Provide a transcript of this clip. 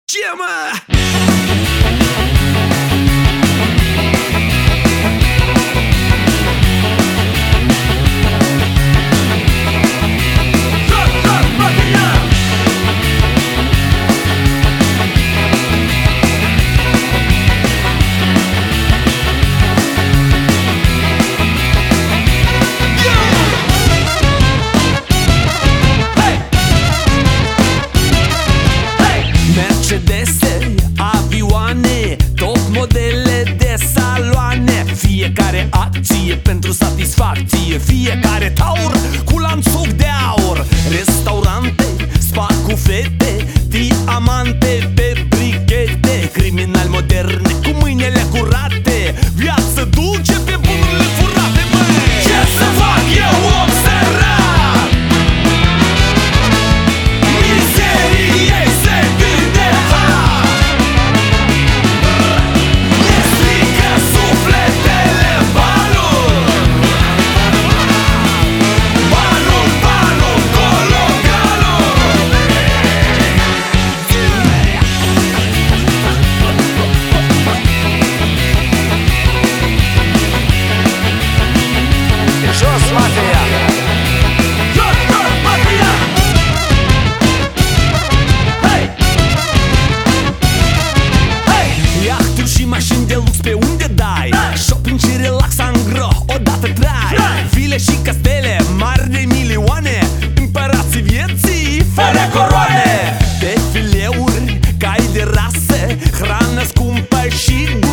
Ce mă? Mercedese, avioane, top modele de saloane. Fiecare acție pentru satisfacție, fiecare taur cu lanțoc de aur. Restaurante, spa cu fete, diamante pe brichete. Criminali moderne cu mâinile curate, viață dulce pe bunurile furate. Băi, ce să fac eu, om sărac? Mizerie se vinde hard. Ne strică sufletele banul. Banul, banul, colocanul. Jos mafia! Jos, jos mafia! Hei! Hei! Iahturi și mașini de lux, pe unde dai? Shopping și relax angro, odată trai. Vile și castele mari de milioane, împărații vieții fără coroane. Defileuri, cai de rasă, hrană scumpă și